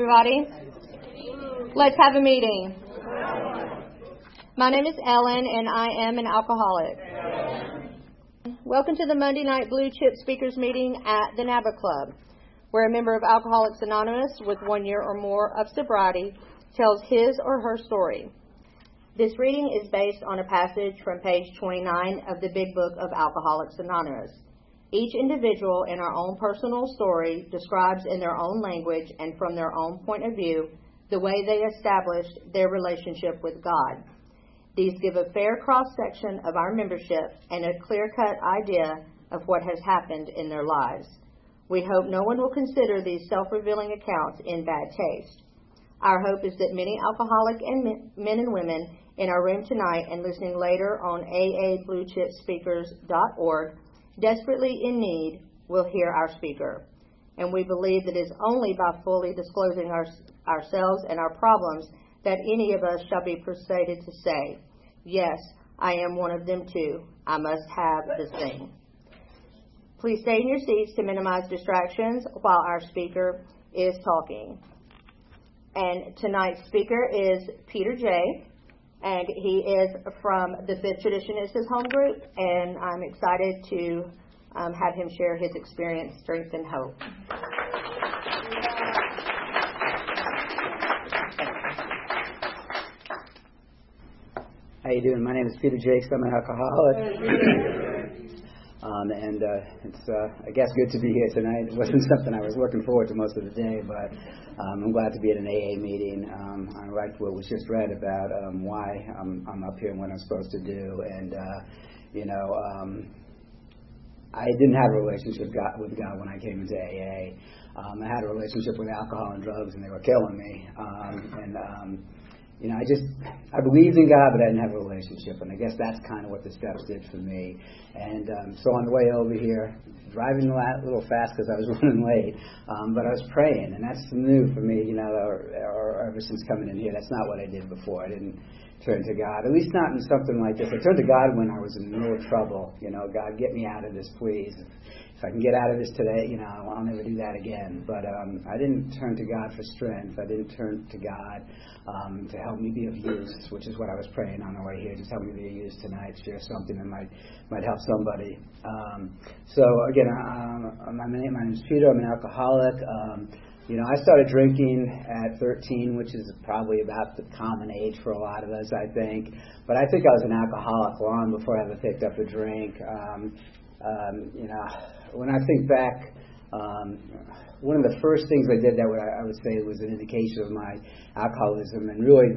everybody. Let's have a meeting. My name is Ellen, and I am an alcoholic. Welcome to the Monday Night Blue Chip Speakers Meeting at the NABA Club, where a member of Alcoholics Anonymous with 1 year or more of sobriety tells his or her story. This reading is based on a passage from page 29 of the Big Book of Alcoholics Anonymous. Each individual in our own personal story describes in their own language and from their own point of view the way they established their relationship with God. These give a fair cross-section of our membership and a clear-cut idea of what has happened in their lives. We hope no one will consider these self-revealing accounts in bad taste. Our hope is that many alcoholic and men and women in our room tonight and listening later on aabluechipspeakers.org desperately in need will hear our speaker. And we believe that it is only by fully disclosing ourselves and our problems that any of us shall be persuaded to say, yes, I am one of them too. I must have the same. Please stay in your seats to minimize distractions while our speaker is talking. And tonight's speaker is Peter J., and he is from the Fifth Tradition is his home group, and I'm excited to have him share his experience, strength, and hope. How you doing? My name is Peter Jakes. I'm an alcoholic. And it's, I guess, good to be here tonight. It wasn't something I was looking forward to most of the day, but I'm glad to be at an AA meeting. I liked what was just read about why I'm up here and what I'm supposed to do. And, I didn't have a relationship with God when I came into AA. I had a relationship with alcohol and drugs, and they were killing me. I believed in God, but I didn't have a relationship, and I guess that's kind of what the steps did for me. And so on the way over here, driving a little fast because I was running late, but I was praying, and that's new for me, or ever since coming in here. That's not what I did before. I didn't turn to God, at least not in something like this. I turned to God when I was in the middle of trouble. God, get me out of this, please. If I can get out of this today, I'll never do that again. But I didn't turn to God for strength. I didn't turn to God to help me be of use, which is what I was praying on the way here. Just help me be of use tonight, share something that might help somebody. So again, my name is Peter. I'm an alcoholic. I started drinking at 13, which is probably about the common age for a lot of us, I think. But I think I was an alcoholic long before I ever picked up a drink. When I think back, one of the first things I did that I would say was an indication of my alcoholism, and really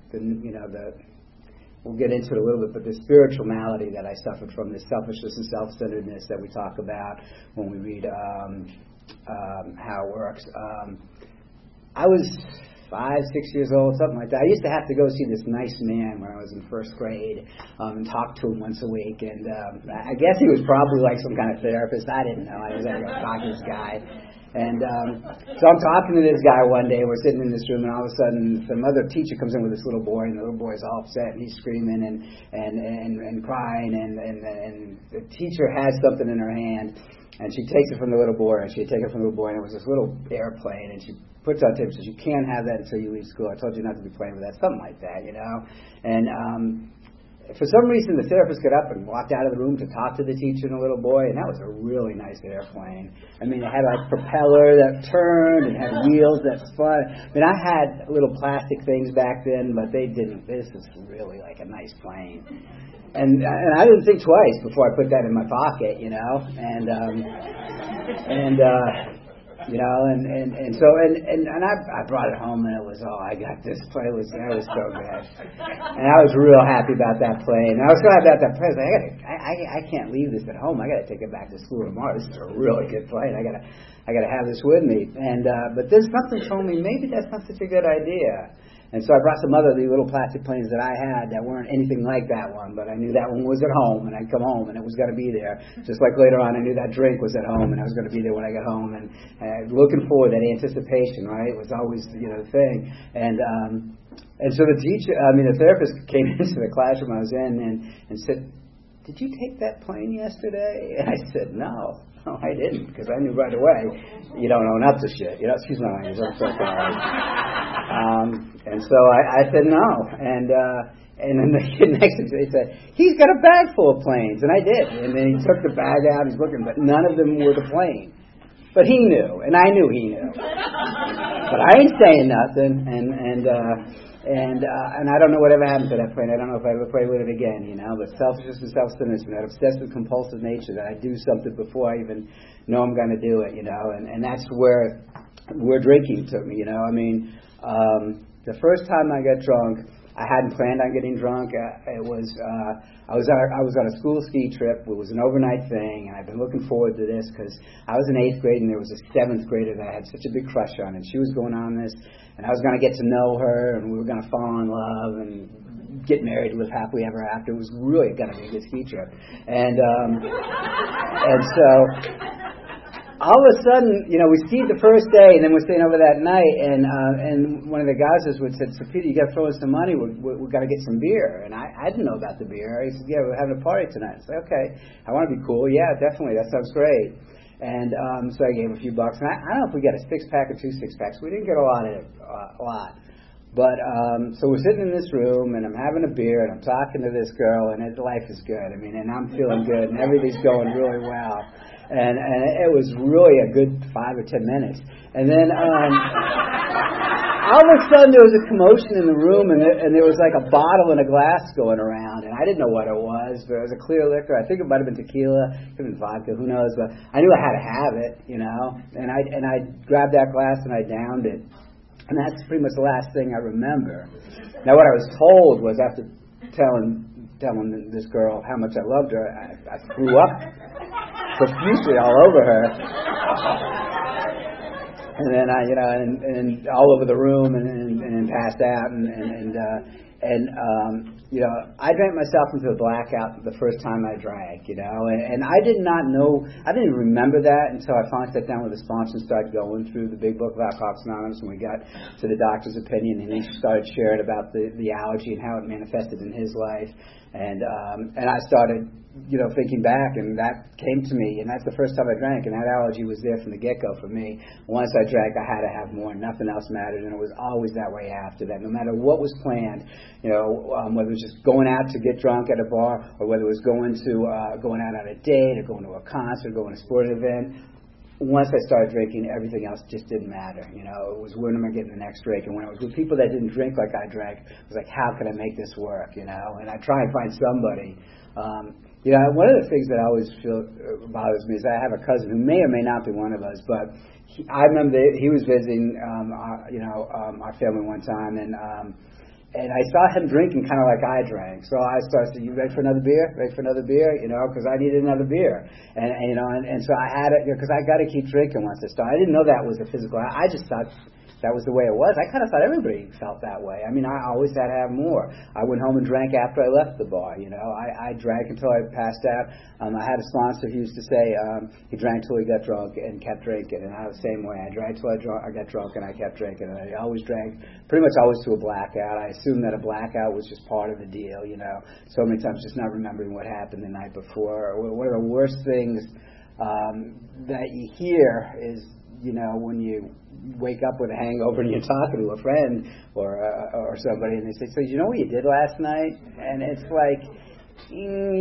we'll get into it a little bit, but the spiritual malady that I suffered from, the selfishness and self-centeredness that we talk about when we read how it works. I was 5, 6 years old, something like that. I used to have to go see this nice man when I was in first grade and talk to him once a week. And I guess he was probably like some kind of therapist. I didn't know. I was like a talk to this guy. And so I'm talking to this guy one day. We're sitting in this room, and all of a sudden some other teacher comes in with this little boy, and the little boy's all upset, and he's screaming and crying. And the teacher has something in her hand, and she takes it from the little boy, and she had taken it from the little boy, and it was this little airplane, and she puts it on tape and says, you can't have that until you leave school. I told you not to be playing with that, something like that, And for some reason, the therapist got up and walked out of the room to talk to the teacher and the little boy, and that was a really nice airplane. I mean, it had like propeller that turned and had wheels that spun. I mean, I had little plastic things back then, but they didn't. This is really like a nice plane. And I didn't think twice before I put that in my pocket, And I brought it home, and it was, I got this plane. That was so good. And I was real happy about that plane. And I was so happy about that plane. I can't leave this at home. I got to take it back to school tomorrow. This is a really good plane. I got to have this with me. And but then something told me maybe that's not such a good idea. And so I brought some other little plastic planes that I had that weren't anything like that one, but I knew that one was at home, and I'd come home, and it was going to be there. Just like later on, I knew that drink was at home, and I was going to be there when I got home, and looking forward, that anticipation, right, was always, the thing. And so the therapist came into the classroom I was in and said, did you take that plane yesterday? And I said, no, I didn't, because I knew right away, you don't own up to shit. Excuse my language, I'm so sorry. And so I said no. And then the kid next to me said, he's got a bag full of planes. And I did. And then he took the bag out, he's looking, but none of them were the plane. But he knew, and I knew he knew. But I ain't saying nothing, and I don't know whatever happened to that plane. I don't know if I ever play with it again, But selfishness and self-centeredness, that obsessive compulsive nature, that I do something before I even know I'm going to do it, And that's where drinking took me, the first time I got drunk, I hadn't planned on getting drunk. I was on a school ski trip. It was an overnight thing, and I've been looking forward to this because I was in 8th grade, and there was a 7th grader that I had such a big crush on, and she was going on this, and I was going to get to know her, and we were going to fall in love and get married, live happily ever after. It was really going to be a good ski trip, and so. All of a sudden, we skied the first day, and then we're staying over that night, and one of the guys said, so Peter, you got to throw us some money. We got to get some beer. And I didn't know about the beer. He said, yeah, we're having a party tonight. I said, okay, I want to be cool. Yeah, definitely. That sounds great. And so I gave him a few bucks. And I don't know if we got a 6-pack or 2 6-packs. We didn't get a lot. But so we're sitting in this room, and I'm having a beer, and I'm talking to this girl, and life is good. And I'm feeling good, and everything's going really well. And it was really a good 5 or 10 minutes. And then all of a sudden there was a commotion in the room, and there was like a bottle and a glass going around, and I didn't know what it was, but it was a clear liquor. I think it might have been tequila, could have been vodka, who knows, but I knew I had to have it, And I grabbed that glass and I downed it. And that's pretty much the last thing I remember. Now what I was told was, after telling this girl how much I loved her, I threw up profusely all over her, and then and all over the room, and passed out, I drank myself into a blackout the first time I drank, and I did not know, I didn't even remember that until I finally sat down with the sponsor and started going through the big book of Alcoholics Anonymous, and we got to the doctor's opinion, and he started sharing about the allergy and how it manifested in his life, and I started thinking back, and that came to me, and that's the first time I drank, and that allergy was there from the get-go for me. Once I drank, I had to have more. Nothing else mattered, and it was always that way after that. No matter what was planned, whether it was just going out to get drunk at a bar, or whether it was going out on a date, or going to a concert, going to a sporting event. Once I started drinking, everything else just didn't matter. It was, when am I getting the next drink? And when I was with people that didn't drink like I drank, it was like, how can I make this work? And I try and find somebody. One of the things that I always feel bothers me is I have a cousin who may or may not be one of us, but I remember he was visiting, our family one time, and I saw him drinking kind of like I drank. So I started saying, you ready for another beer? Ready for another beer? Because I needed another beer. And so I had it, because I got to keep drinking once I started. I didn't know that was a physical. I just thought that was the way it was. I kind of thought everybody felt that way. I always had to have more. I went home and drank after I left the bar. I drank until I passed out. I had a sponsor who used to say he drank till he got drunk and kept drinking, and I was the same way. I drank till I got drunk, and I kept drinking, and I always drank, pretty much always to a blackout. I assumed that a blackout was just part of the deal. So many times just not remembering what happened the night before. One of the worst things that you hear is, when you wake up with a hangover and you're talking to a friend or somebody, and they say, so you know what you did last night? And it's like, and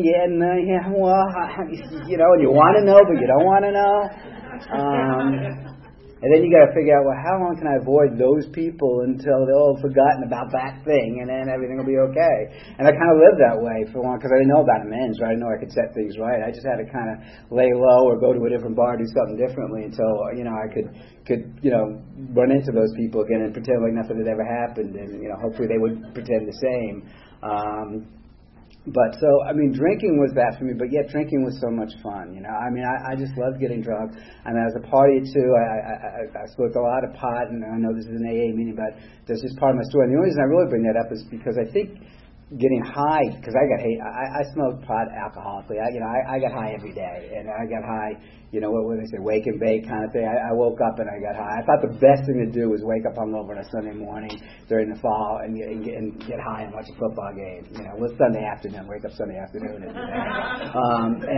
you want to know, but you don't want to know. And then you got to figure out, well, how long can I avoid those people until they're all forgotten about that thing, and then everything will be okay. And I kind of lived that way for a while, because I didn't know about amends, right? I didn't know I could set things right. I just had to kind of lay low or go to a different bar, do something differently until, I could run into those people again and pretend like nothing had ever happened, and, hopefully they would pretend the same. But so, drinking was that for me, but yet drinking was so much fun, I just loved getting drunk. I was a party too. I smoked a lot of pot, and I know this is an AA meeting, but that's just part of my story. And the only reason I really bring that up is because I think getting high, because I smoked pot alcoholically. I got high every day, and I got high, what would they say, wake and bake kind of thing. I woke up and I got high. I thought the best thing to do was wake up hungover on a Sunday morning during the fall and get high and watch a football game. Sunday afternoon, wake up Sunday afternoon and do that.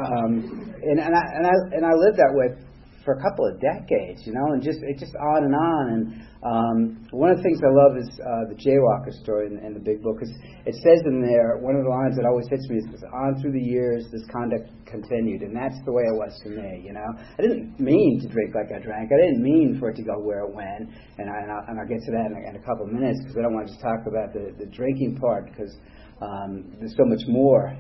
And I lived that way for a couple of decades, and just on and on. And one of the things I love is the Jaywalker story in the Big Book, because it says in there, one of the lines that always hits me is, on through the years, this conduct continued. And that's the way it was for me, I didn't mean to drink like I drank. I didn't mean for it to go where it went. And I'll get to that in a couple of minutes, because I don't want to just talk about the drinking part, because there's so much more.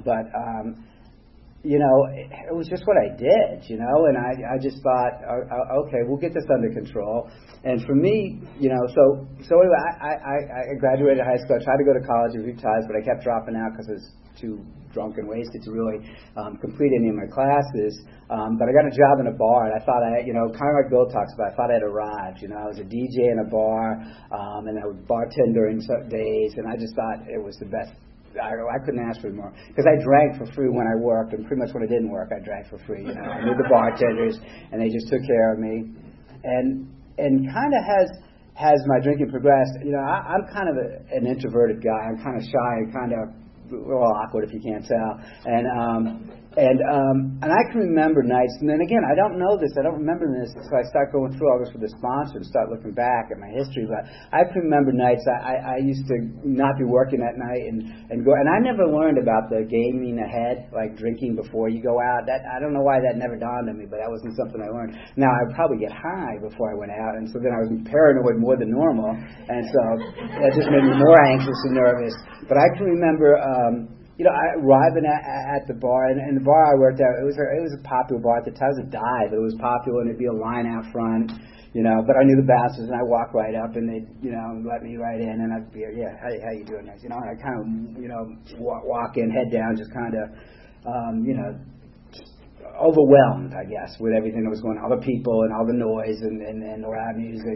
It was just what I did, and I just thought, okay, we'll get this under control. And for me, so anyway, I graduated high school. I tried to go to college a few times, but I kept dropping out because I was too drunk and wasted to really complete any of my classes. But I got a job in a bar, and I thought kind of like Bill talks about, I thought I'd arrived. I was a DJ in a bar, and I would bartend during some days, and I just thought it was the best. I couldn't ask for more, because I drank for free when I worked, and pretty much when I didn't work, I drank for free. I knew the bartenders, and they just took care of me. And kind of has my drinking progressed. I'm kind of an introverted guy. I'm kind of shy and kind of a little awkward, if you can't tell. And I can remember nights, and then again, I don't know this, I don't remember this, so I start going through all this with the sponsor and start looking back at my history. But I can remember nights I used to not be working that night and go, and I never learned about the gaming ahead, like drinking before you go out. That I don't know why that never dawned on me, but that wasn't something I learned. Now I would probably get high before I went out, and so then I was paranoid more than normal, and so that just made me more anxious and nervous. But I can remember. Arriving at the bar, and the bar I worked at, it was a popular bar at the time. It was a dive, but it was popular, and there'd be a line out front, but I knew the bouncers, and I walked right up, and they'd, let me right in, and I'd be, how you doing, guys? And I kind of, walk in, head down, just kind of, overwhelmed, I guess, with everything that was going on, all the people and all the noise and the loud music,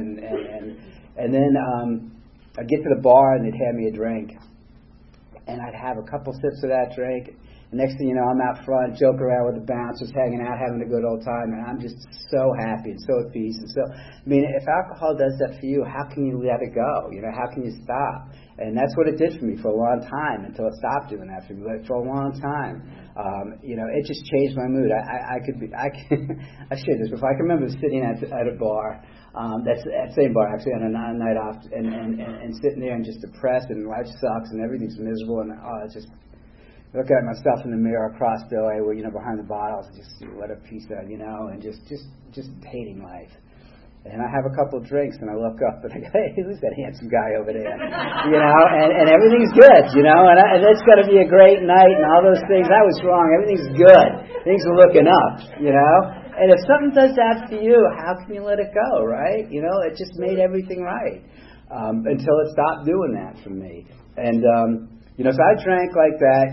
and then I'd get to the bar, and they'd hand me a drink. And I'd have a couple sips of that drink. And next thing you know, I'm out front, joking around with the bouncers, hanging out, having a good old time. And I'm just so happy and so at peace. And so, if alcohol does that for you, how can you let it go? How can you stop? And that's what it did for me for a long time, until it stopped doing that for me. But for a long time, it just changed my mood. I've shared this before. I can remember sitting at a bar. That's that same bar actually on a night off, and sitting there and just depressed, and life sucks and everything's miserable, and it's just look at myself in the mirror across the way where behind the bottles, and just what a piece of and just hating life. And I have a couple of drinks, and I look up, and I go, hey, who's that handsome guy over there? And everything's good, and it's going to be a great night, and all those things. I was wrong. Everything's good. Things are looking up, And if something does that for you, how can you let it go, right? It just made everything right, until it stopped doing that for me. And, so I drank like that,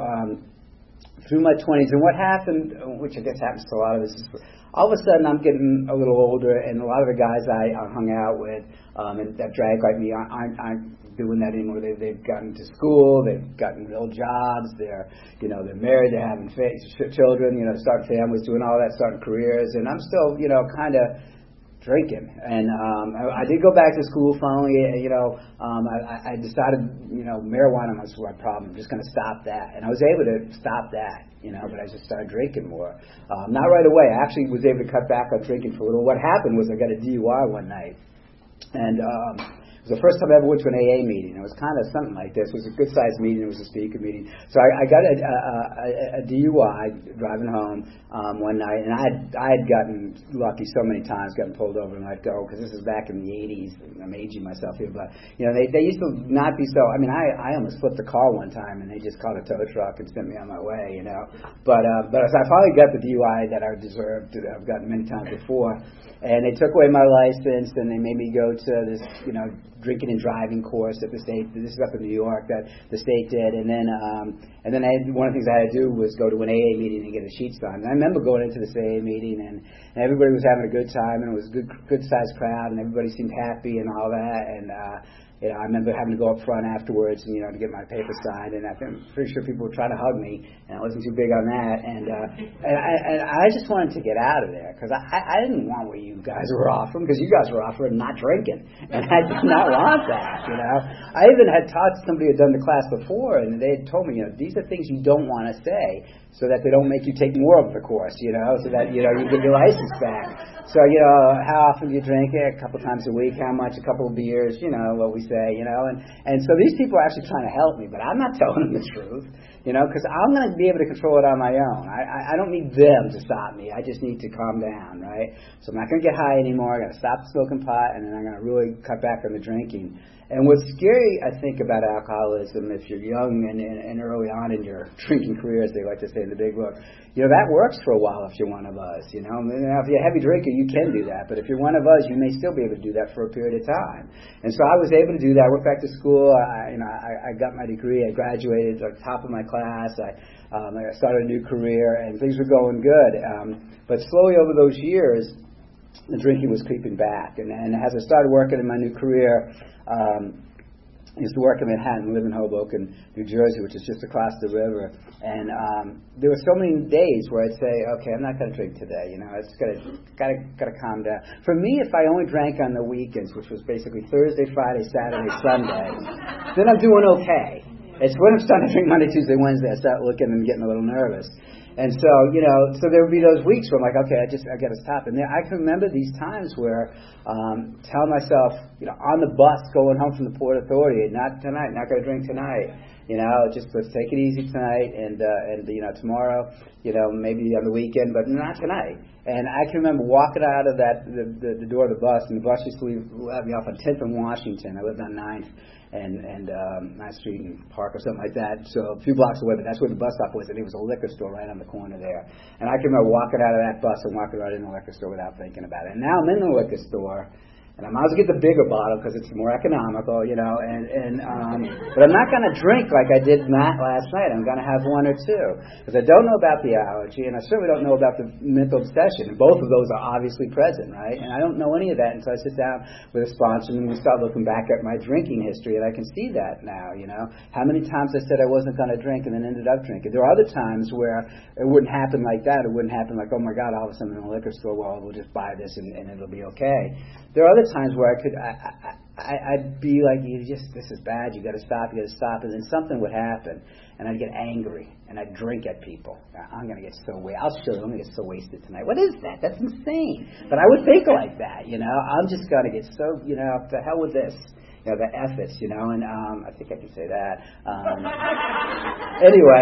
through my 20s. And what happened, which I guess happens to a lot of us, is all of a sudden I'm getting a little older, and a lot of the guys I hung out with and that drank like me aren't doing that anymore. They've gotten to school, they've gotten real jobs, they're married, they're having children, starting families, doing all that, starting careers, and I'm still kind of drinking. And I did go back to school finally. I decided marijuana was my problem. I'm just going to stop that, and I was able to stop that. But I just started drinking more. Not right away. I actually was able to cut back on drinking for a little. What happened was I got a DUI one night, and it was the first time I ever went to an AA meeting. It was kind of something like this. It was a good-sized meeting. It was a speaker meeting. So I got a DUI driving home one night, and I had gotten lucky so many times, gotten pulled over and let go, because this is back in the 80s. I'm aging myself here, but they used to not be so. I almost flipped a car one time, and they just called a tow truck and sent me on my way. But as I finally got the DUI that I deserved, I've gotten many times before, and they took away my license, and they made me go to this drinking and driving course that the state. This is up in New York that the state did, and then one of the things I had to do was go to an AA meeting and get a sheet signed. And I remember going into this AA meeting, and everybody was having a good time, and it was a good sized crowd, and everybody seemed happy and all that, and I remember having to go up front afterwards and, to get my paper signed, and I'm pretty sure people were trying to hug me, and I wasn't too big on that. And I just wanted to get out of there because I didn't want what you guys were offering, because you guys were offering not drinking, and I did not want that, I even had taught somebody who had done the class before, and they had told me, these are things you don't want to say so that they don't make you take more of the course, so that, you get your license back. So, how often do you drink it? A couple times a week. How much? A couple of beers, what we say, And so these people are actually trying to help me, but I'm not telling them the truth, because I'm going to be able to control it on my own. I don't need them to stop me. I just need to calm down, right? So I'm not going to get high anymore. I'm going to stop smoking pot, and then I'm going to really cut back on the drinking. And what's scary, I think, about alcoholism, if you're young and early on in your drinking career, as they like to say in the big book, that works for a while if you're one of us. If you're a heavy drinker, you can do that. But if you're one of us, you may still be able to do that for a period of time. And so I was able to do that. I went back to school. I got my degree. I graduated at the top of my class. I started a new career, and things were going good. But slowly over those years, the drinking was creeping back. And as I started working in my new career, I used to work in Manhattan, live in Hoboken, New Jersey, which is just across the river. And there were so many days where I'd say, okay, I'm not going to drink today. It's got to calm down. For me, if I only drank on the weekends, which was basically Thursday, Friday, Saturday, Sunday, then I'm doing okay. It's when I'm starting to drink Monday, Tuesday, Wednesday, I start looking and getting a little nervous. And so, so there would be those weeks where I'm like, okay, I got to stop. And I can remember these times where telling myself, on the bus going home from the Port Authority, not tonight, not going to drink tonight. Just let's take it easy tonight, and tomorrow, maybe on the weekend, but not tonight. And I can remember walking out of the door of the bus, and the bus used to let me off on 10th and Washington. I lived on 9th. And 9th Street and Park or something like that. So a few blocks away, but that's where the bus stop was, and there was a liquor store right on the corner there. And I can remember walking out of that bus and walking right in the liquor store without thinking about it. And now I'm in the liquor store, and I might as well get the bigger bottle because it's more economical, but I'm not going to drink like I did last night. I'm going to have one or two because I don't know about the allergy, and I certainly don't know about the mental obsession. And both of those are obviously present, right? And I don't know any of that until I sit down with a sponsor and we start looking back at my drinking history, and I can see that now, How many times I said I wasn't going to drink and then ended up drinking. There are other times where it wouldn't happen like that. It wouldn't happen like, oh my God, all of a sudden in the liquor store, well, we'll just buy this and it'll be okay. There are other times where I'd be like, this is bad, you got to stop, and then something would happen, and I'd get angry, and I'd drink at people. I'm going to get so wasted. I'll show you, I'm going to get so wasted tonight. What is that? That's insane. But I would think like that, I'm just going to get so, to hell with this. The ethics, and I think I can say that. Anyway,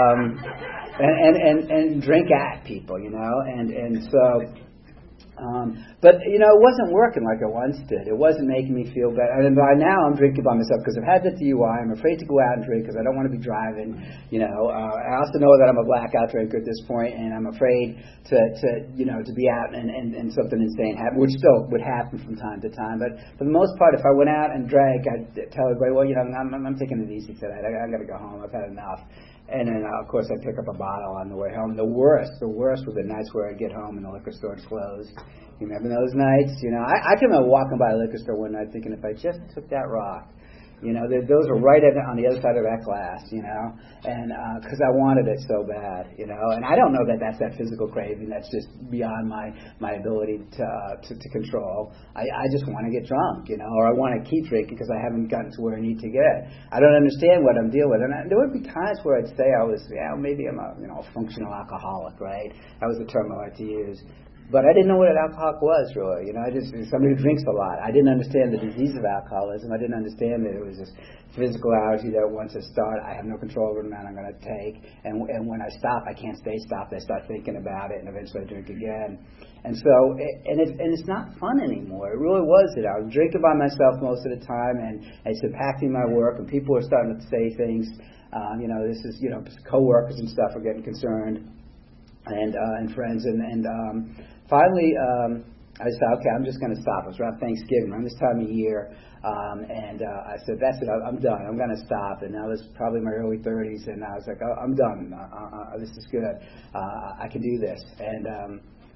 and drink at people, and so. But it wasn't working like I once did. It wasn't making me feel better. And by now I'm drinking by myself because I've had the DUI. I'm afraid to go out and drink because I don't want to be driving. I also know that I'm a blackout drinker at this point, and I'm afraid to be out and something insane happen, which still would happen from time to time. But for the most part, if I went out and drank, I'd tell everybody, well, I'm taking it easy tonight. I got to go home. I've had enough. And then, of course, I'd pick up a bottle on the way home. The worst were the nights where I'd get home and the liquor store was closed. You remember those nights? I can remember walking by a liquor store one night thinking, if I just took that rock, those are right on the other side of that glass, and because I wanted it so bad, and I don't know that that's that physical craving. That's just beyond my ability to control. I just want to get drunk, or I want to keep drinking because I haven't gotten to where I need to get. I don't understand what I'm dealing with, and there would be times where I'd say I was, maybe I'm a functional alcoholic, right? That was the term I like to use. But I didn't know what an alcoholic was, really. Somebody who drinks a lot. I didn't understand the disease of alcoholism. I didn't understand that it was this physical allergy that once I start, I have no control over the amount I'm going to take. And when I stop, I can't stay stopped. I start thinking about it, and eventually I drink again. And so, it's not fun anymore. It really was. I was drinking by myself most of the time, and it's impacting my work, and people are starting to say things. Coworkers and stuff are getting concerned, and friends, and finally, I said, okay, I'm just going to stop. It was around Thanksgiving, around this time of year, and I said, that's it, I'm done. I'm going to stop. And that was probably my early 30s, and I was like, oh, I'm done. This is good. I can do this. And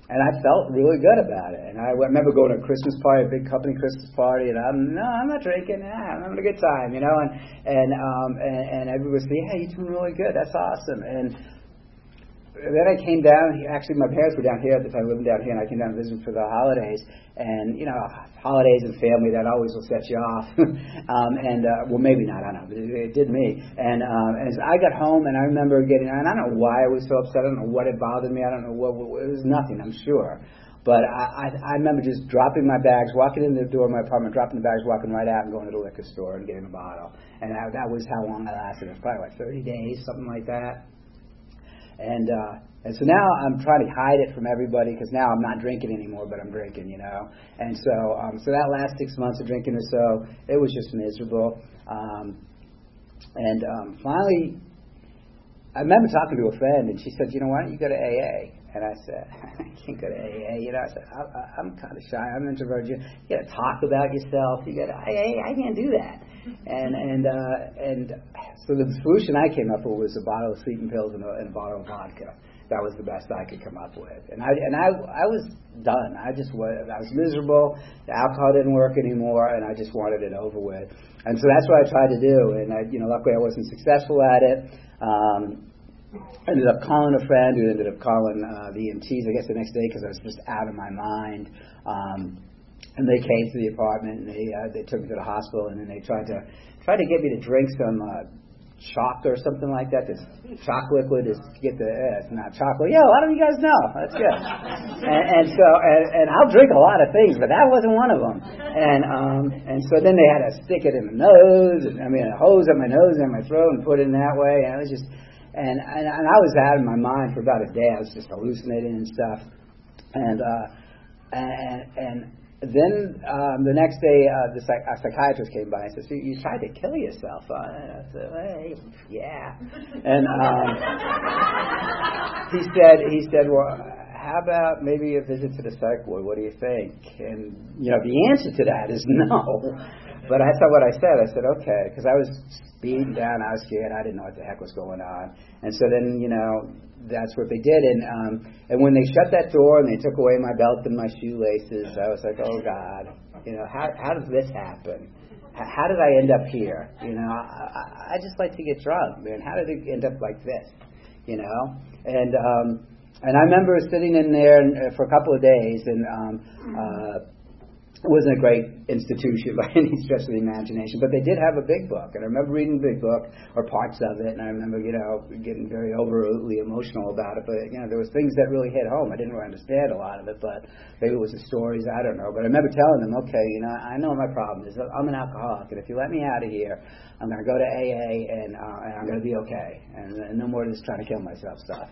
And I felt really good about it. And I remember going to a Christmas party, a big company Christmas party, and I'm not drinking. I'm having a good time, you know. And everybody would say, "Yeah, you're doing really good. That's awesome." And then I came down. Actually, my parents were down here at the time, living down here, and I came down to visit for the holidays. And you know, holidays and family, that always will set you off. Well, maybe not. I don't know. But it did me. And as I got home, and I remember getting, and I don't know why I was so upset. I don't know what it bothered me. I don't know what. It was nothing, I'm sure. But I remember just dropping my bags, walking in the door of my apartment, dropping the bags, walking right out, and going to the liquor store and getting a bottle. And that was how long I lasted. It was probably like 30 days, something like that. And so now I'm trying to hide it from everybody, because now I'm not drinking anymore, but I'm drinking, you know. And so that last 6 months of drinking or so, it was just miserable. Finally, I remember talking to a friend, and she said, "You know, why don't you go to AA?" And I said, "I can't go to AA." You know, I said, I'm kind of shy. I'm introverted. You got to talk about yourself. You got to AA. I can't do that. And so the solution I came up with was a bottle of sleeping pills and a bottle of vodka. That was the best I could come up with. And I was done. I was miserable. The alcohol didn't work anymore, and I just wanted it over with. And so that's what I tried to do. And luckily I wasn't successful at it. Ended up calling a friend who ended up calling the EMTs, I guess, the next day, because I was just out of my mind. And they came to the apartment, and they took me to the hospital, and then they tried to get me to drink some chalk or something like that. This chalk liquid is to get it's not chocolate. Yeah, a lot of you guys know. That's good. and I'll drink a lot of things, but that wasn't one of them. And so then they had to stick it in the nose, a hose up my nose and my throat and put it in that way. And it was just, and I was out of my mind for about a day. I was just hallucinating and stuff. And then the next day, a psychiatrist came by and said, "So you tried to kill yourself?" I said, "Hey, yeah." And he said, "Well, how about maybe a visit to the psych ward? What do you think?" And the answer to that is no. But I thought what I said, okay, because I was beaten down, I was scared, I didn't know what the heck was going on. And so then, that's what they did. And when they shut that door and they took away my belt and my shoelaces, I was like, oh God, how does this happen? How did I end up here? I just like to get drunk, man. How did it end up like this? And I remember sitting in there for a couple of days, and it wasn't a great institution by any stretch of the imagination, but they did have a big book, and I remember reading the big book, or parts of it, and I remember, getting very overly emotional about it, but, there was things that really hit home. I didn't really understand a lot of it, but maybe it was the stories, I don't know, but I remember telling them, okay, I know what my problem is. I'm an alcoholic, and if you let me out of here, I'm going to go to AA, and I'm going to be okay, and no more of this trying to kill myself stuff.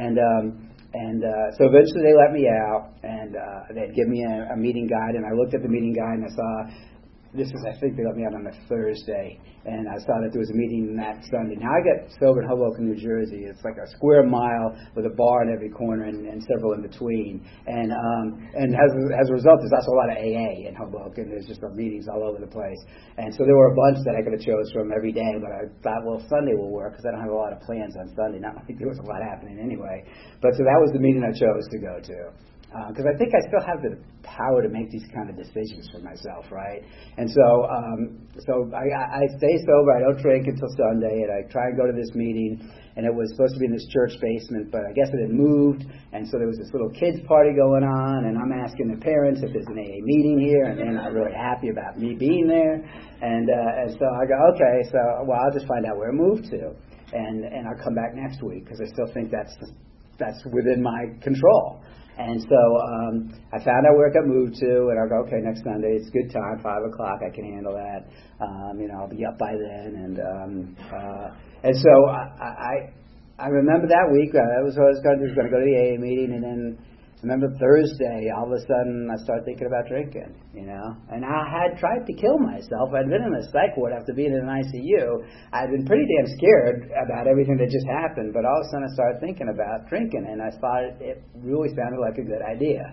So eventually they let me out, and they'd give me a meeting guide, and I looked at the meeting guide, and I saw, I think they let me out on a Thursday, and I saw that there was a meeting that Sunday. Now, I got sober in Hoboken, New Jersey. It's like a square mile with a bar in every corner and several in between. And as a result, there's also a lot of AA in Hoboken. There's just meetings all over the place. And so there were a bunch that I could have chose from every day, but I thought, well, Sunday will work because I don't have a lot of plans on Sunday. Not like there was a lot happening anyway. But so that was the meeting I chose to go to. Because I think I still have the power to make these kind of decisions for myself, right? And so I stay sober. I don't drink until Sunday, and I try and go to this meeting. And it was supposed to be in this church basement, but I guess it had moved. And so there was this little kids party going on, and I'm asking the parents if there's an AA meeting here, and they're not really happy about me being there. And so I go, okay, well, I'll just find out where it moved to, and I'll come back next week because I still think that's within my control. And so I found out where it got moved to, and I'll go, okay, next Sunday, it's a good time, 5 o'clock, I can handle that. I'll be up by then. And so I remember that week, that was what I was going to do, I was going to go to the AA meeting, and then I remember Thursday, all of a sudden, I started thinking about drinking, And I had tried to kill myself. I'd been in a psych ward after being in an ICU. I'd been pretty damn scared about everything that just happened, but all of a sudden I started thinking about drinking, and I thought it really sounded like a good idea.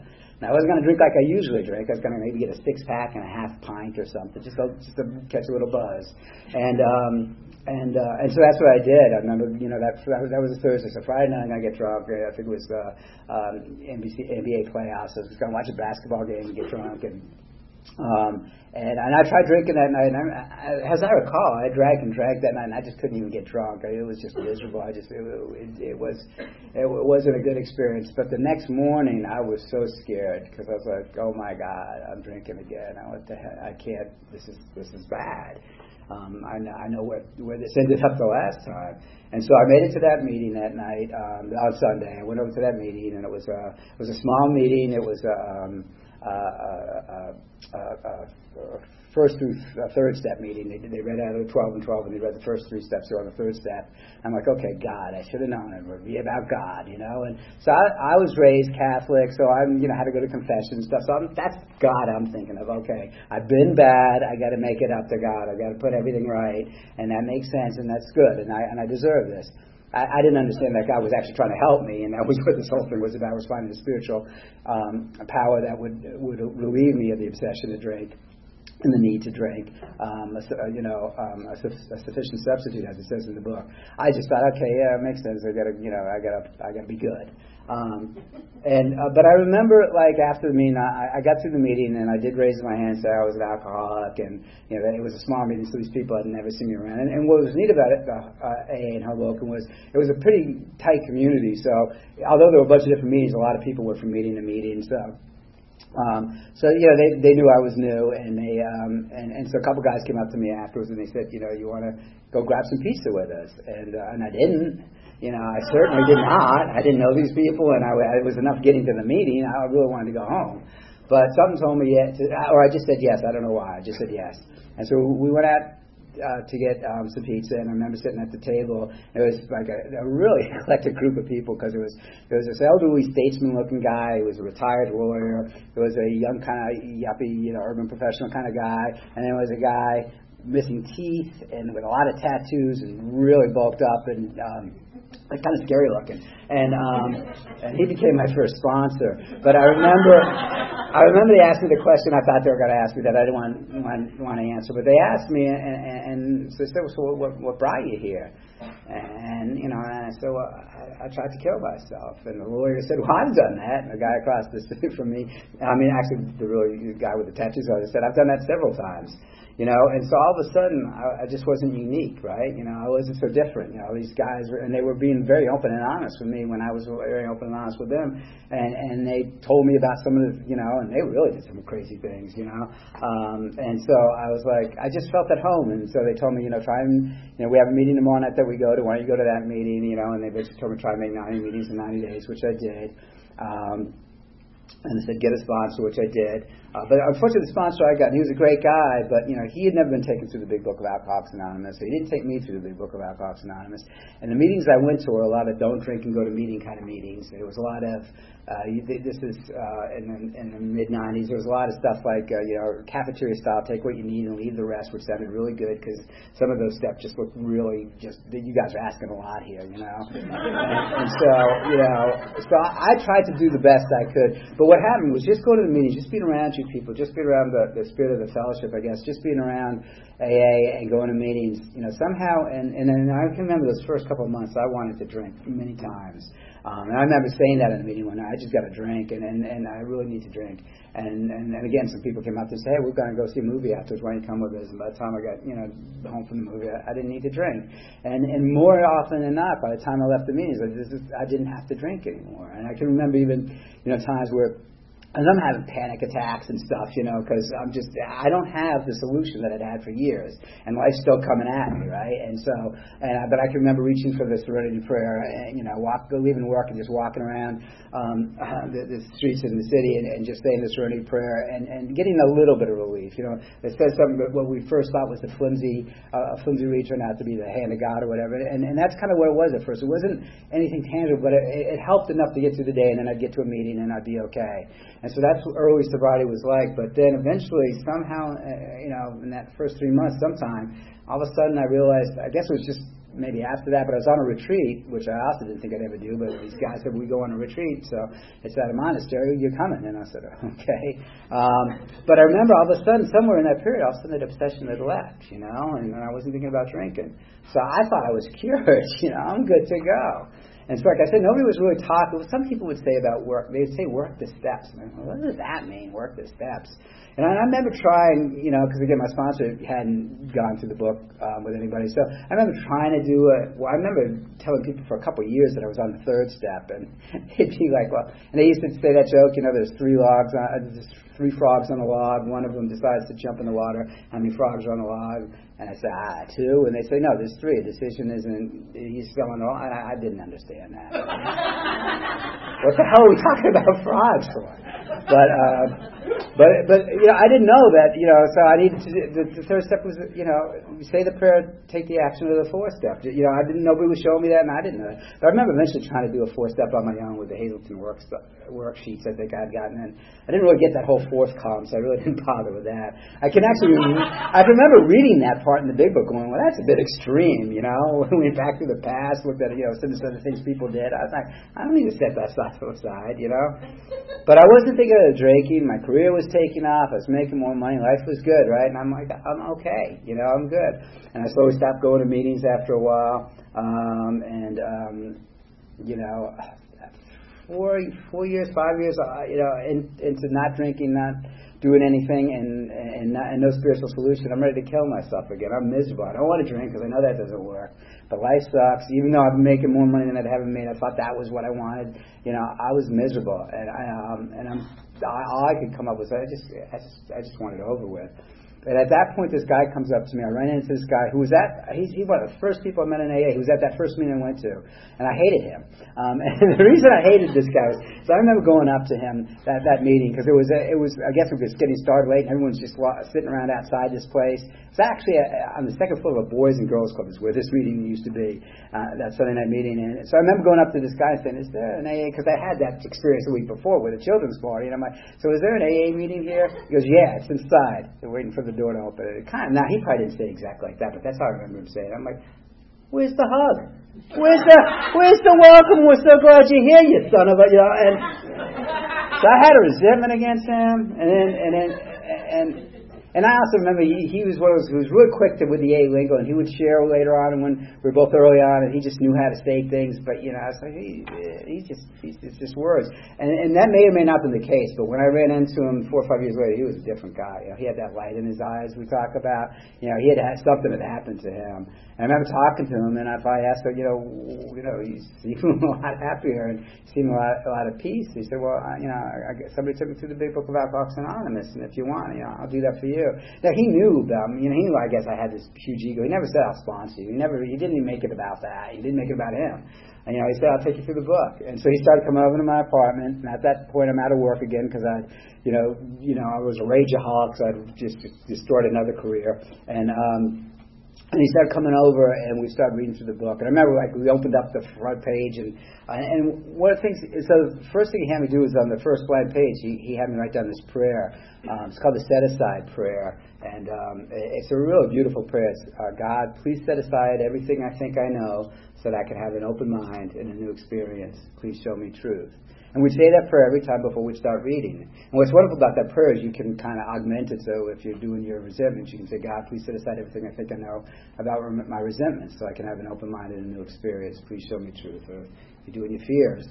And I wasn't going to drink like I usually drink. I was going to maybe get a 6-pack and a half pint or something, just to catch a little buzz. And so that's what I did. I remember, that was a Thursday. So Friday night I'm going to get drunk. I think it was NBA playoffs. So I was going to watch a basketball game and get drunk. And I tried drinking that night, and as I recall, I drank that night, and I just couldn't even get drunk. It was just miserable. It wasn't a good experience. But the next morning, I was so scared because I was like, "Oh my God, I'm drinking again. What the heck? I can't. This is bad." I know where this ended up the last time. And so I made it to that meeting that night on Sunday. I went over to that meeting, and it was a small meeting. It was first through third step meeting. They read out of the 12 and 12, and they read the first 3 steps. They're on the third step. I'm like, okay, God, I should have known it would be about God, And so I was raised Catholic, so I'm, had to go to confession and stuff. So that's God I'm thinking of. Okay, I've been bad. I got to make it up to God. I got to put everything right, and that makes sense, and that's good, and I deserve this. I didn't understand that God was actually trying to help me, and that was what this whole thing was about, was finding a spiritual power that would relieve me of the obsession to drink and the need to drink, a sufficient substitute, as it says in the book. I just thought, okay, yeah, it makes sense. I gotta be good. But I remember, like, after the meeting, I got through the meeting, and I did raise my hand and say I was an alcoholic, and it was a small meeting, so these people had never seen me around. And what was neat about it, AA in Hoboken, was it was a pretty tight community. So although there were a bunch of different meetings, a lot of people were from meeting to meeting. So they knew I was new, and so a couple guys came up to me afterwards, and they said, you want to go grab some pizza with us? And I didn't. I certainly did not. I didn't know these people, and it was enough getting to the meeting. I really wanted to go home. But something told me yes, or I just said yes. I don't know why. I just said yes. And so we went out to get some pizza, and I remember sitting at the table. It was like a really eclectic group of people, because there was this elderly statesman-looking guy. He was a retired lawyer. There was a young kind of yuppie, urban professional kind of guy, and there was a guy missing teeth and with a lot of tattoos and really bulked up and kind of scary looking. And he became my first sponsor. But I remember they asked me the question I thought they were going to ask me that I didn't want to answer. But they asked me, and so they said, "So what brought you here?" And I said, "Well, I tried to kill myself." And the lawyer said, "Well, I've done that." And the guy across the street from me, actually the guy with the tattoos on, said, "I've done that several times." And so all of a sudden, I just wasn't unique, right? I wasn't so different. These guys and they were being very open and honest with me when I was very open and honest with them, and they told me about some of the, and they really did some crazy things, and so I was like, I just felt at home, and so they told me, try and, we have a meeting tomorrow night that we go to. Why don't you go to that meeting? And they basically told me to try to make 90 meetings in 90 days, which I did. And they said, get a sponsor, which I did. But unfortunately, the sponsor I got, he was a great guy, but, he had never been taken through the Big Book of Alcoholics Anonymous, so he didn't take me through the Big Book of Alcoholics Anonymous. And the meetings I went to were a lot of don't drink and go to meeting kind of meetings. There was a lot of, this is in the mid-'90s, there was a lot of stuff like, cafeteria style, take what you need and leave the rest, which sounded really good, because some of those steps just looked really you guys are asking a lot here, and so, so I tried to do the best I could. But what happened was just go to the meetings, just being around you people, just being around the spirit of the fellowship, I guess, just being around AA and going to meetings, somehow, and then I can remember those first couple of months I wanted to drink many times. And I remember saying that in a meeting one night, I just got to drink, and I really need to drink. And again, some people came up and said, hey, we're going to go see a movie afterwards, why don't you come with us? And by the time I got, home from the movie, I didn't need to drink. And more often than not, by the time I left the meetings, I didn't have to drink anymore. And I can remember even, times where, and I'm having panic attacks and stuff, because I don't have the solution that I'd had for years, and life's still coming at me, right? And so, but I can remember reaching for the Serenity Prayer, and leaving work and just walking around the streets in the city and just saying the Serenity Prayer and getting a little bit of relief. It says something that what we first thought was a flimsy reed turned out to be the hand of God or whatever, and that's kind of what it was at first. It wasn't anything tangible, but it helped enough to get through the day, and then I'd get to a meeting and I'd be okay. And so that's what early sobriety was like. But then eventually, somehow, in that first 3 months, sometime, all of a sudden I realized, I guess it was just maybe after that, but I was on a retreat, which I also didn't think I'd ever do, but these guys said, we go on a retreat, so it's at a monastery, you're coming. And I said, okay. But I remember all of a sudden, somewhere in that period, all of a sudden that obsession had left, and I wasn't thinking about drinking. So I thought I was cured, I'm good to go. And so, like I said, nobody was really talking. Some people would say about work, they would say work the steps. And I'm like, what does that mean, work the steps? And I remember trying, because again, my sponsor hadn't gone through the book with anybody. So I remember trying to do it. Well, I remember telling people for a couple of years that I was on the third step. And it'd be like, well, and they used to say that joke, there's three frogs on a log. One of them decides to jump in the water. How many frogs are on the log? And I said, 2. And they say, no, there's 3. A decision isn't, he's going on. I didn't understand that. What the hell are we talking about frogs for? But I didn't know that, so I needed to, the third step was, say the prayer, take the action of the fourth step. I didn't, nobody was showing me that, and I didn't know that. But I remember eventually trying to do a fourth step on my own with the Hazleton worksheets I think I'd gotten in. I didn't really get that whole fourth column, so I really didn't bother with that. I remember reading that part in the big book going, well, that's a bit extreme, We went back to the past, looked at, some of the things people did. I was like, I don't need to set that stuff aside, But I wasn't thinking of drinking. My career was taking off. I was making more money. Life was good, right? And I'm like, I'm okay, I'm good. And I slowly stopped going to meetings after a while. 4 years, 5 years, into not drinking, not doing anything, and no spiritual solution. I'm ready to kill myself again. I'm miserable. I don't want to drink because I know that doesn't work. But life sucks. Even though I'm making more money than I haven't made, I thought that was what I wanted. I was miserable, and all I could come up with was I just wanted it over with. And at that point, this guy comes up to me. I ran into this guy who was he's one of the first people I met in AA. He was at that first meeting I went to. And I hated him. And the reason I hated this guy was, so I remember going up to him that meeting, because I guess it was getting started late, and everyone's just sitting around outside this place. It's actually on the second floor of a Boys and Girls Club is where this meeting used to be, that Sunday night meeting. And so I remember going up to this guy and saying, is there an AA? Because I had that experience the week before with a children's party. And I'm like, so is there an AA meeting here? He goes, yeah, it's inside. They're waiting for the door to open. Now, he probably didn't say it exactly like that, but that's how I remember him saying it. I'm like, where's the hug? Where's the welcome? We're so glad you're here, you son of a, and so I had a resentment against him, and I also remember he was one of those who was really quick with the AA lingo, and he would share later on, and when we were both early on, and he just knew how to say things, but I was like, it's just words, and that may or may not have been the case, but when I ran into him 4 or 5 years later, he was a different guy. He had that light in his eyes we talk about. He had something that happened to him. And I remember talking to him, and if I asked him, he seemed a lot happier and seemed a lot of peace. He said, well, somebody took me through the Big Book of Alcoholics Anonymous, and if you want, I'll do that for you. Now, he knew about me. He knew, I guess, I had this huge ego. He never said, I'll sponsor you. He didn't even make it about that. He didn't make it about him. And, he said, I'll take you through the book. And so he started coming over to my apartment, and at that point, I'm out of work again because I was a rageaholic, so I'd just destroyed another career. And he started coming over, and we started reading through the book. And I remember, we opened up the front page, and one of the things, so the first thing he had me do was on the first blank page, he had me write down this prayer. It's called the Set-Aside Prayer, and it's a really beautiful prayer. It's, God, please set aside everything I think I know so that I can have an open mind and a new experience. Please show me truth. And we say that prayer every time before we start reading. And what's wonderful about that prayer is you can kind of augment it. So if you're doing your resentments, you can say, God, please set aside everything I think I know about my resentments so I can have an open mind and a new experience. Please show me truth. Or if you're doing your fears.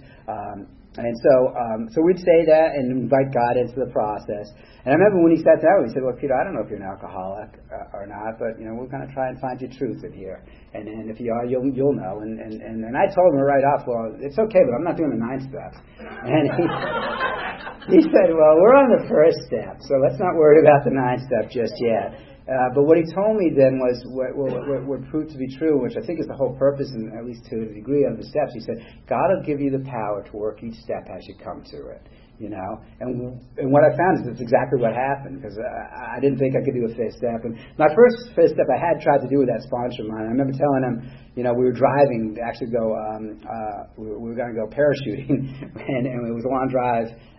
So we'd say that and invite God into the process. And I remember when he sat down, he said, well, Peter, I don't know if you're an alcoholic or not, but, we're going to try and find your truth in here. And if you are, you'll know. And I told him right off, well, it's okay, but I'm not doing the 9 steps. And he said, well, we're on the first step, so let's not worry about the 9 step just yet. But what he told me then was what proved to be true, which I think is the whole purpose, and at least to a degree, of the steps. He said, God will give you the power to work each step as you come to it. And what I found is that's exactly what happened, because I didn't think I could do a fifth step. And my first fifth step I had tried to do with that sponsor of mine. I remember telling him, we were driving to actually go, we were going to go parachuting, and it was a long drive,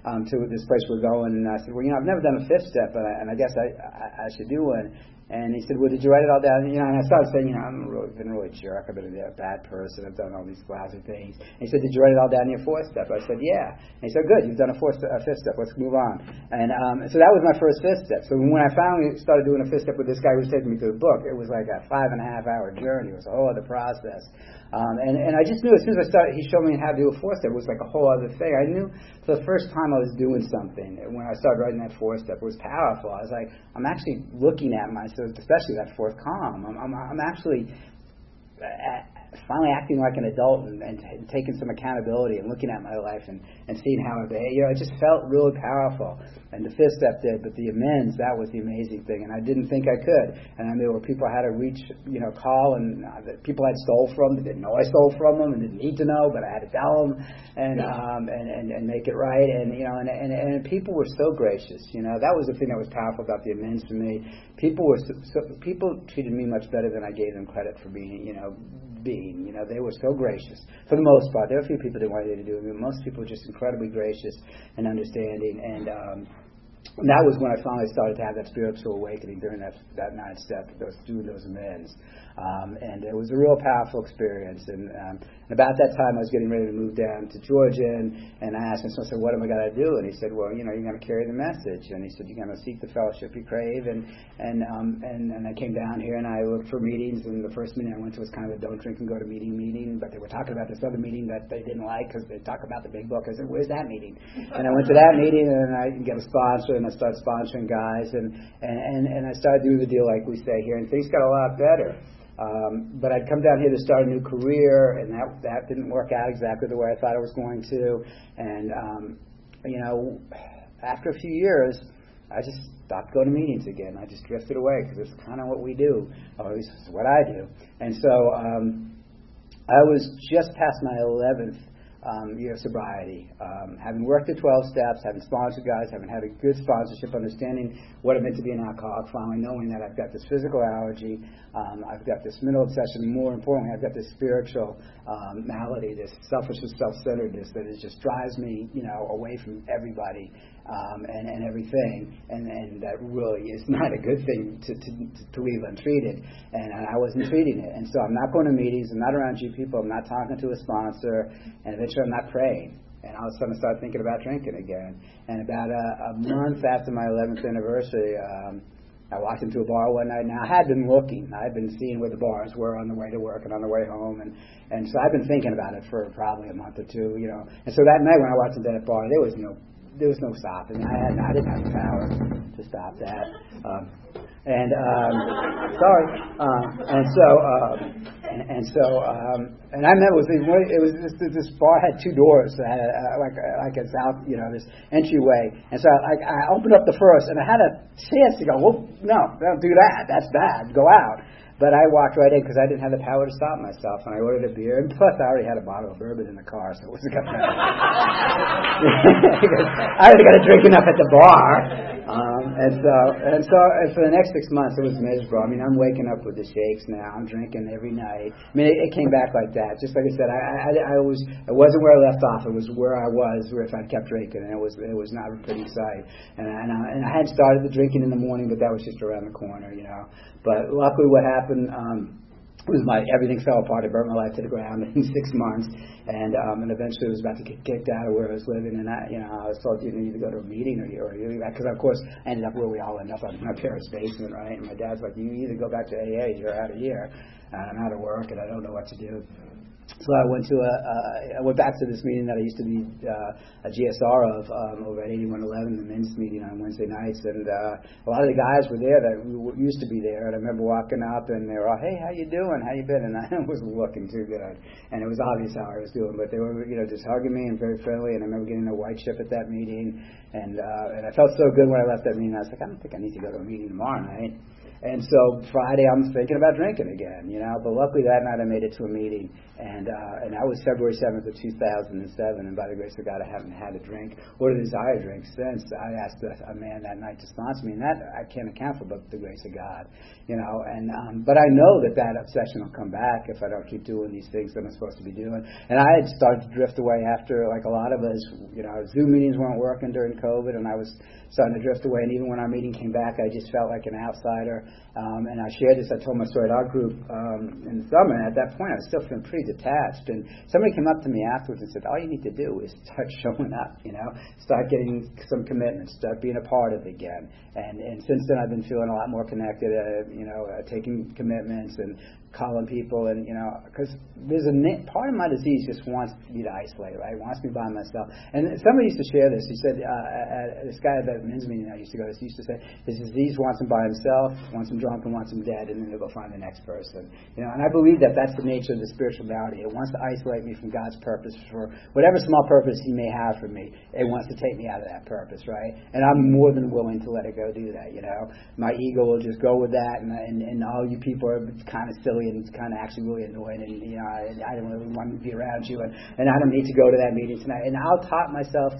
to this place we're going. And I said, well, I've never done a fifth step, and I guess I should do one. And he said, well, did you write it all down? And I started saying, I've been really jerk. I've been a bad person. I've done all these lousy things. And he said, did you write it all down in your fourth step? I said, yeah. And he said, good, you've done a fifth step. Let's move on. And so that was my first fifth step. So when I finally started doing a fifth step with this guy who was taking me through the book, it was like a 5.5-hour journey. It was a whole other process. And I just knew as soon as he showed me how to do a fourth step, it was like a whole other thing. I knew for the first time I was doing something. When I started writing that fourth step, it was powerful. I was like, I'm actually looking at myself, especially that fourth column. I'm actually finally acting like an adult and taking some accountability and looking at my life and seeing how I behave. It just felt really powerful. And the fifth step did, but the amends, that was the amazing thing. And I didn't think I could. And I knew where people had to reach, call, and people I'd stole from that didn't know I stole from them and didn't need to know, but I had to tell them and make it right. And people were so gracious. That was the thing that was powerful about the amends for me. People treated me much better than I gave them credit for being. They were so gracious for the most part. There were a few people that didn't want anything to do with me, but most people were just incredibly gracious and understanding. And that was when I finally started to have that spiritual awakening during that ninth step, doing those amends. And it was a real powerful experience. And about that time, I was getting ready to move down to Georgia, and I asked him, so I said, what am I going to do? And he said, well, you're going to carry the message. And he said, you're going to seek the fellowship you crave. And I came down here, and I looked for meetings, and the first meeting I went to was kind of a don't drink and go to meeting, but they were talking about this other meeting that they didn't like because they talk about the big book. I said, where's that meeting? And I went to that meeting, and I get a sponsor, and I started sponsoring guys, and I started doing the deal like we say here, and things got a lot better. But I'd come down here to start a new career, and that didn't work out exactly the way I thought it was going to. And after a few years, I just stopped going to meetings again. I just drifted away because it's kind of what we do, or at least it's what I do. And so I was just past my 11th year of sobriety, having worked at 12 steps, having sponsored guys, having had a good sponsorship, understanding what it meant to be an alcoholic, finally knowing that I've got this physical allergy, I've got this mental obsession, and more importantly, I've got this spiritual malady, this selfishness, self-centeredness that just drives me, away from everybody and everything, and that really is not a good thing to leave untreated, and I wasn't treating it. And so I'm not going to meetings, I'm not around you people, I'm not talking to a sponsor, and eventually I'm not praying. And all of a sudden I started thinking about drinking again. And about a month after my 11th anniversary, I walked into a bar one night. Now, I had been looking. I had been seeing where the bars were on the way to work and on the way home. And so I've been thinking about it for probably a month or two, And so that night when I walked into that bar, there was no stopping. I didn't have the power to stop that. Sorry. And I met this bar had two doors that had like a south, this entryway. And so I opened up the first, and I had a chance to go, well, no, don't do that. That's bad. Go out. But I walked right in because I didn't have the power to stop myself, and I ordered a beer. And plus, I already had a bottle of bourbon in the car, so it wasn't going to matter. I already got a drink enough at the bar. And so for the next 6 months, it was miserable. I mean, I'm waking up with the shakes now. I'm drinking every night. I mean, it came back like that. Just like I said, it wasn't where I left off. It was where I was, where if I'd kept drinking, and it was not a pretty sight. And I hadn't started the drinking in the morning, but that was just around the corner, But luckily, what happened was everything fell apart. I burnt my life to the ground in 6 months, and eventually I was about to get kicked out of where I was living. And I was told you need to go to a meeting or because of course I ended up where we all ended up, in my parents' basement, right? And my dad's like, you either go back to AA, you're out of here, and I'm out of work, and I don't know what to do. So I went back to this meeting that I used to be a GSR of over at 8111, the men's meeting on Wednesday nights, and a lot of the guys were there that used to be there. And I remember walking up, and they were all, "Hey, how you doing? How you been?" And I wasn't looking too good, and it was obvious how I was doing. But they were, just hugging me and very friendly. And I remember getting a white chip at that meeting, and I felt so good when I left that meeting. I was like, I don't think I need to go to a meeting tomorrow night. And so Friday I'm thinking about drinking again, but luckily that night I made it to a meeting, and that was February 7th of 2007, and by the grace of God I haven't had a drink or a desire to drink since. I asked a man that night to sponsor me, and that I can't account for but the grace of God, but I know that obsession will come back if I don't keep doing these things that I'm supposed to be doing. And I had started to drift away after, like a lot of us, Zoom meetings weren't working during COVID, and I was starting to drift away, and even when our meeting came back, I just felt like an outsider. And I shared this, I told my story at our group in the summer, and at that point I was still feeling pretty detached. And somebody came up to me afterwards and said, all you need to do is start showing up, start getting some commitments, start being a part of it again. And since then I've been feeling a lot more connected, taking commitments and calling people, and because there's part of my disease just wants me to isolate, right? Wants me by myself. And somebody used to share this. He said, this guy at the men's meeting I used to go to used to say, his disease wants him by himself, wants him drunk, and wants him dead, and then they'll go find the next person. And I believe that that's the nature of the spiritual malady. It wants to isolate me from God's purpose for whatever small purpose He may have for me. It wants to take me out of that purpose, right? And I'm more than willing to let it go do that. My ego will just go with that, and all you people are kind of silly and it's kind of actually really annoying, and I don't really want to be around you, and I don't need to go to that meeting tonight. And I'll talk myself,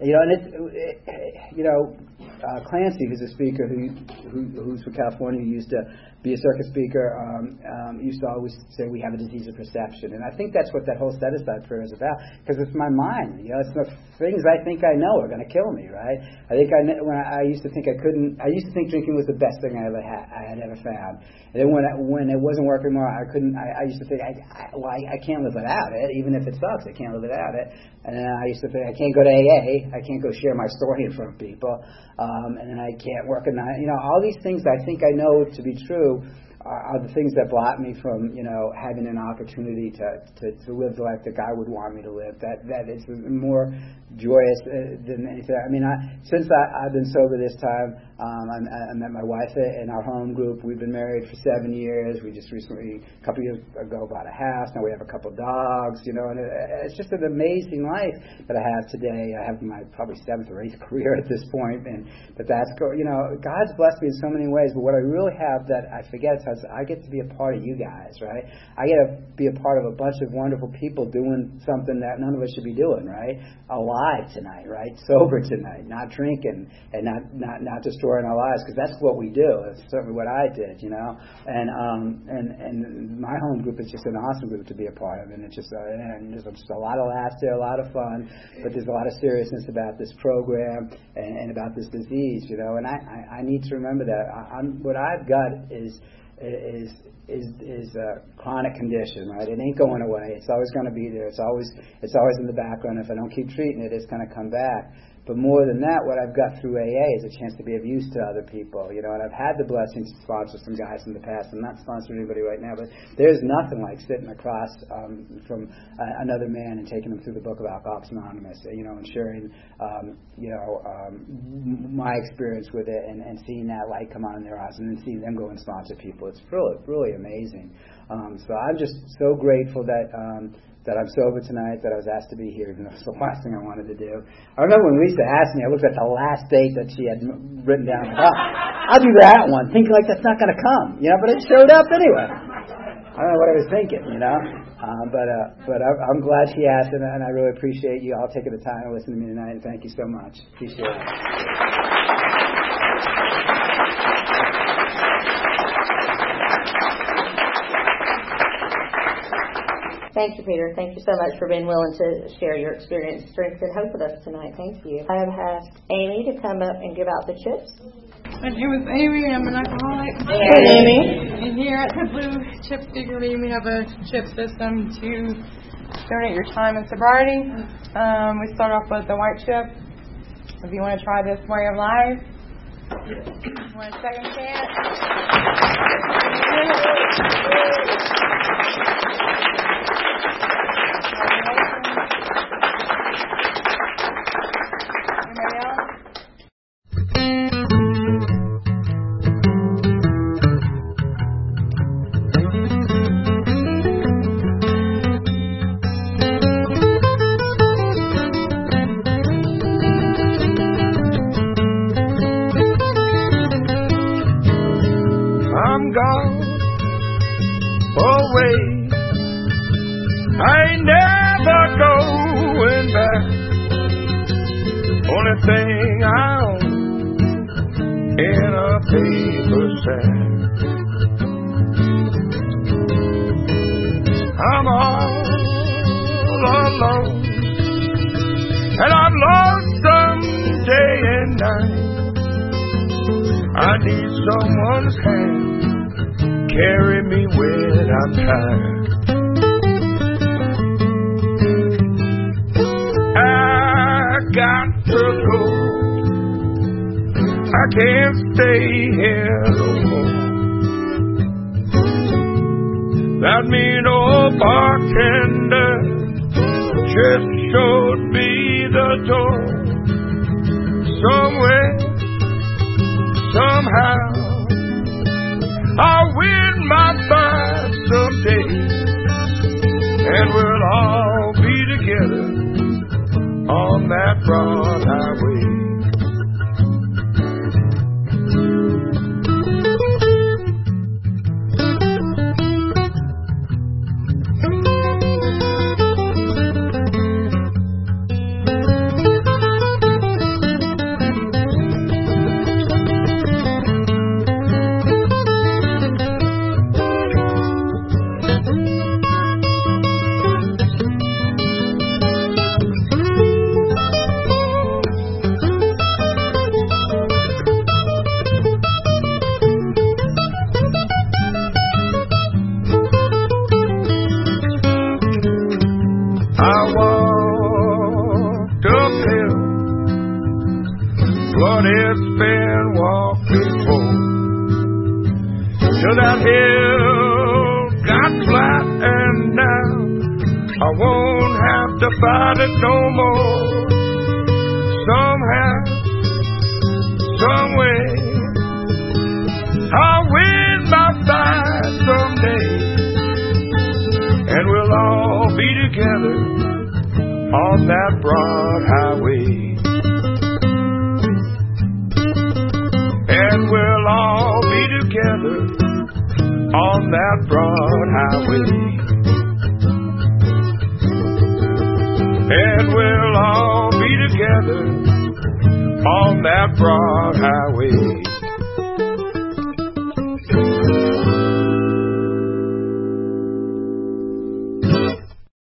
Clancy, who's a speaker who's from California, who used to be a circuit speaker, used to always say we have a disease of perception, and I think that's what that whole set-aside prayer is about, because it's my mind. It's the things I think I know are going to kill me, right? I used to think drinking was the best thing I had ever found. And then when it wasn't working more, I used to think I can't live without it, even if it sucks. I can't live without it. And then I used to think I can't go to AA. I can't go share my story in front of people. And then I can't work at night. All these things I think I know to be true are the things that block me from, having an opportunity to live the life that God would want me to live. That is more joyous than anything. Since I've been sober this time, I met my wife in our home group. We've been married for 7 years. We just recently, a couple years ago, bought a house. Now we have a couple dogs, and it's just an amazing life that I have today. I have my probably 7th or 8th career at this point, but that's God's blessed me in so many ways. But what I really have that I forget is I get to be a part of you guys, right? I get to be a part of a bunch of wonderful people doing something that none of us should be doing, right? Alive tonight, right? Sober tonight, not drinking, and not destroying our lives, because that's what we do. That's certainly what I did, And my home group is just an awesome group to be a part of, and it's just there's just a lot of laughs there, a lot of fun, but there's a lot of seriousness about this program and about this disease, And I need to remember that what I've got is a chronic condition, right? It ain't going away. It's always going to be there. It's always in the background. If I don't keep treating it, it's going to come back. But more than that, what I've got through AA is a chance to be of use to other people, And I've had the blessing to sponsor some guys in the past. I'm not sponsoring anybody right now, but there's nothing like sitting across from another man and taking them through the book of Alcoholics Anonymous, and sharing, my experience with it, and seeing that light come on in their eyes, and then seeing them go and sponsor people. It's really amazing. So I'm just so grateful that I'm sober tonight, that I was asked to be here, even though it's the last thing I wanted to do. I remember when Lisa asked me, I looked at the last date that she had written down. I'll do that one, thinking like that's not going to come, but it showed up anyway. I don't know what I was thinking, but I'm glad she asked, and I really appreciate you all taking the time to listen to me tonight, and thank you so much. Appreciate it. Thank you, Peter. Thank you so much for being willing to share your experience, strength, and hope with us tonight. Thank you. I have asked Amy to come up and give out the chips. My name is Amy. I'm an alcoholic. Hey, Amy. And here at the Blue Chip Speaker Meeting, we have a chip system to donate your time and sobriety. We start off with the white chip. If you want to try this way of life, you want a second chance? been gone away. I ain't never going back. Only thing I own in a paper sack. I'm all alone, and I'm lonesome day and night. I need someone's hand, carry me when I'm tired. I got to go, I can't stay here no more. That mean old bartender just showed me the door. Somewhere, somehow, I'll win my fight someday, and we'll all be together on that broad highway. I walked uphill, but it's been walked before, till that hill got flat, and now I won't have to fight it no more. Somehow, someway, I'll win my fight someday, and we'll all be together on that broad highway. And we'll all be together on that broad highway. And we'll all be together on that broad highway.